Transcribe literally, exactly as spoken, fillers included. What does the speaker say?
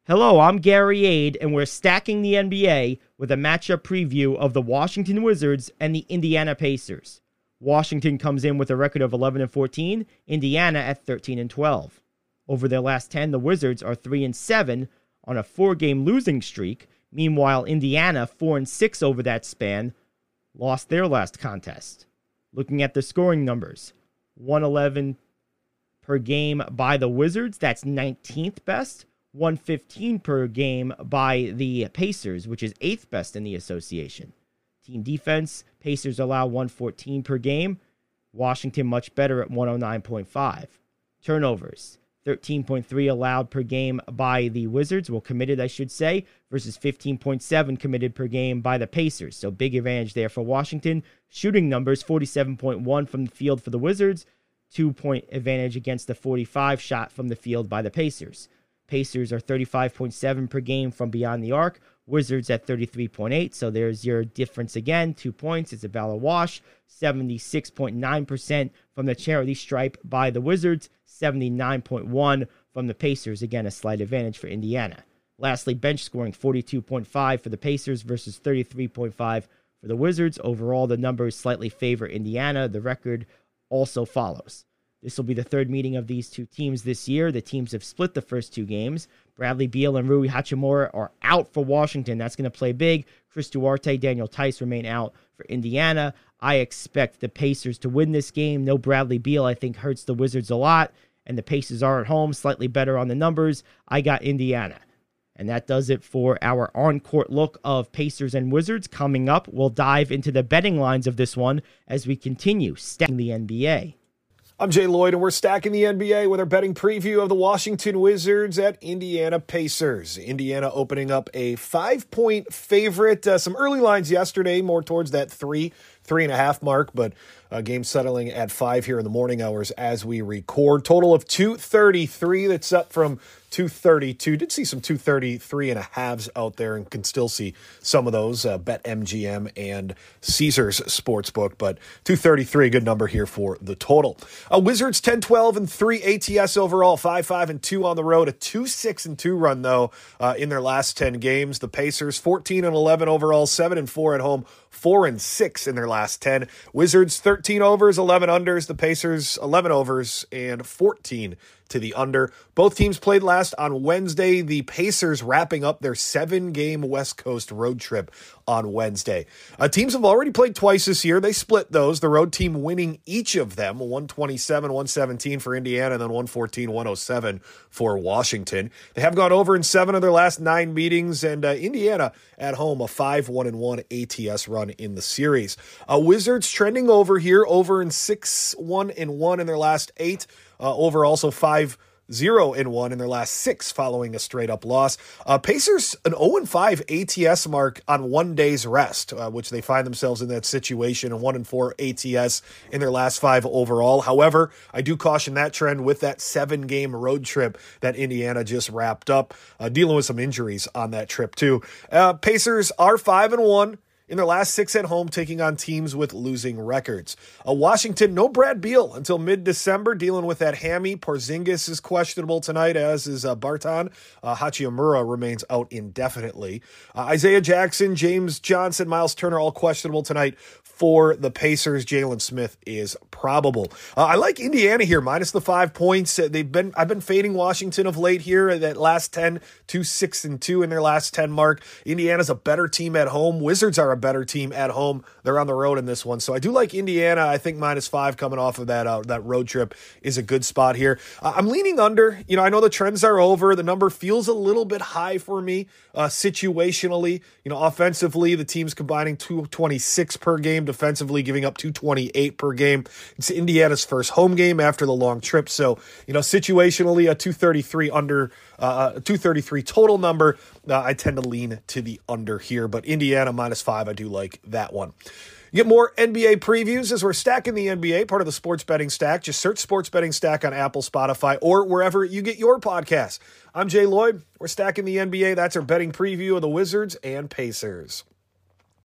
Hello, I'm Gary Ade, and we're stacking the N B A with a matchup preview of the Washington Wizards and the Indiana Pacers. Washington comes in with a record of eleven and fourteen, Indiana at thirteen and twelve. Over their last ten, the Wizards are three and seven on a four-game losing streak. Meanwhile, Indiana, four and six over that span, lost their last contest. Looking at the scoring numbers, one eleven per game by the Wizards, that's nineteenth best. one fifteen per game by the Pacers, which is eighth best in the association. Team defense, Pacers allow one fourteen per game. Washington much better at one oh nine point five. Turnovers, thirteen point three allowed per game by the Wizards, well committed I should say, versus fifteen point seven committed per game by the Pacers. So big advantage there for Washington. Shooting numbers, forty-seven point one from the field for the Wizards, two-point advantage against the forty-five shot from the field by the Pacers. Pacers are thirty-five point seven per game from beyond the arc. Wizards at thirty-three point eight, so there's your difference again. Two points, it's about a wash. seventy-six point nine percent from the charity stripe by the Wizards. seventy-nine point one from the Pacers. Again, a slight advantage for Indiana. Lastly, bench scoring, forty-two point five for the Pacers versus thirty-three point five for the Wizards. Overall, the numbers slightly favor Indiana. The record also follows. This will be the third meeting of these two teams this year. The teams have split the first two games. Bradley Beal and Rui Hachimura are out for Washington. That's going to play big. Chris Duarte, Daniel Tice remain out for Indiana. I expect the Pacers to win this game. No Bradley Beal, I think, hurts the Wizards a lot. And the Pacers are at home, slightly better on the numbers. I got Indiana. And that does it for our on-court look of Pacers and Wizards. Coming up, we'll dive into the betting lines of this one as we continue stacking the N B A. I'm Jay Lloyd, and we're stacking the N B A with our betting preview of the Washington Wizards at Indiana Pacers. Indiana opening up a five-point favorite. Uh, some early lines yesterday, more towards that three, three and a half mark, but uh, game settling at five here in the morning hours as we record. Total of two thirty-three. That's up from two thirty-two. Did see some two thirty-three and a halves out there and can still see some of those, uh, BetMGM and Caesars Sportsbook, but two thirty-three, good number here for the total. Uh, Wizards ten twelve and three A T S overall, five five and two on the road, a two six and two run though uh, in their last ten games. The Pacers fourteen and eleven overall, seven and four at home, four and six in their last ten. Wizards thirteen overs, eleven unders. The Pacers eleven overs and fourteen to the under. Both teams played last on Wednesday. The Pacers wrapping up their seven-game West Coast road trip on Wednesday. Uh, teams have already played twice this year. They split those. The road team winning each of them, one twenty-seven, one seventeen for Indiana, and then one fourteen, one oh seven for Washington. They have gone over in seven of their last nine meetings, and uh, Indiana at home, a five one one A T S run in the series. Uh, Wizards trending over here, over in six one and one in their last eight. Uh, over also five zero and one in their last six following a straight-up loss. Uh, Pacers, an oh and five A T S mark on one day's rest, uh, which they find themselves in that situation, and one and four A T S in their last five overall. However, I do caution that trend with that seven-game road trip that Indiana just wrapped up, uh, dealing with some injuries on that trip too. Uh, Pacers are five and one. In their last six at home, taking on teams with losing records. Uh, Washington, no Brad Beal until mid-December, dealing with that hammy. Porzingis is questionable tonight, as is uh, Barton. Uh, Hachimura remains out indefinitely. Uh, Isaiah Jackson, James Johnson, Miles Turner, all questionable tonight for the Pacers. Jalen Smith is probable. Uh, I like Indiana here, minus the five points. Uh, they've been I've been fading Washington of late here. That last ten, two six and two in their last ten mark. Indiana's a better team at home. Wizards are a better team at home. They're on the road in this one. So I do like Indiana. I think minus five coming off of that uh, that road trip is a good spot here. Uh, I'm leaning under. You know, I know the trends are over. The number feels a little bit high for me uh, situationally. You know, offensively, the team's combining two twenty-six per game. Defensively, giving up two twenty-eight per game. It's Indiana's first home game after the long trip. So, you know, situationally, a two thirty-three under, uh, two thirty-three total number. Uh, I tend to lean to the under here, but Indiana minus five, I do like that one. You get more N B A previews as we're stacking the N B A, part of the Sports Betting Stack. Just search Sports Betting Stack on Apple, Spotify, or wherever you get your podcasts. I'm Jay Lloyd. We're stacking the N B A. That's our betting preview of the Wizards and Pacers.